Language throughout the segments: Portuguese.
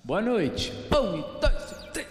Boa noite. Um, dois, três.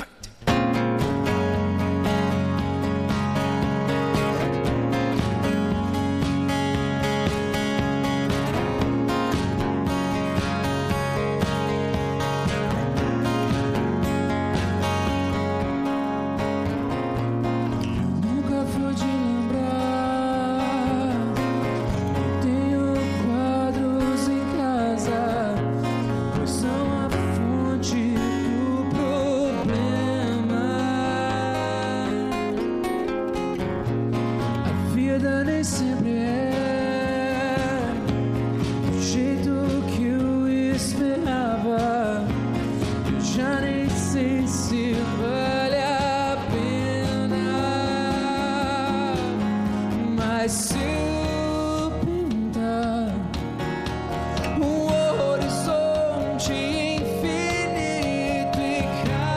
Nem sempre é do jeito que eu esperava. Eu já nem sei se vale a pena, mas se eu pintar um horizonte infinito e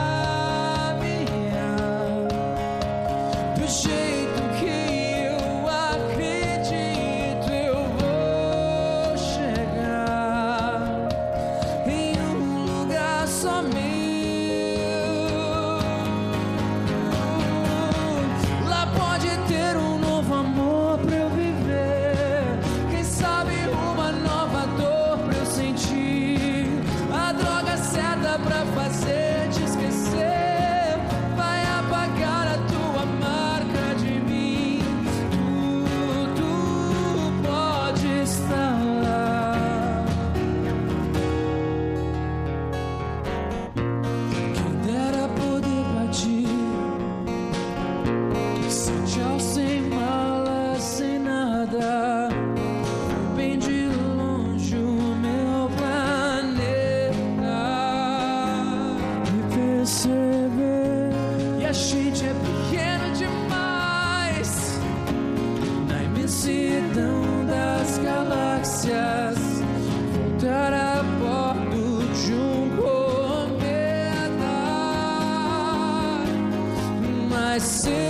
caminhar do jeito que só meu, lá pode ter um novo amor pra eu viver, quem sabe uma nova dor pra eu sentir, a droga certa pra fazer te esquecer, vai apagar a tua marca de mim, tudo pode estar lá. Sem mala, sem nada, bem de longe o meu planeta, e perceber que a gente é pequena demais na imensidão das galáxias, voltar a bordo de um cometa, mas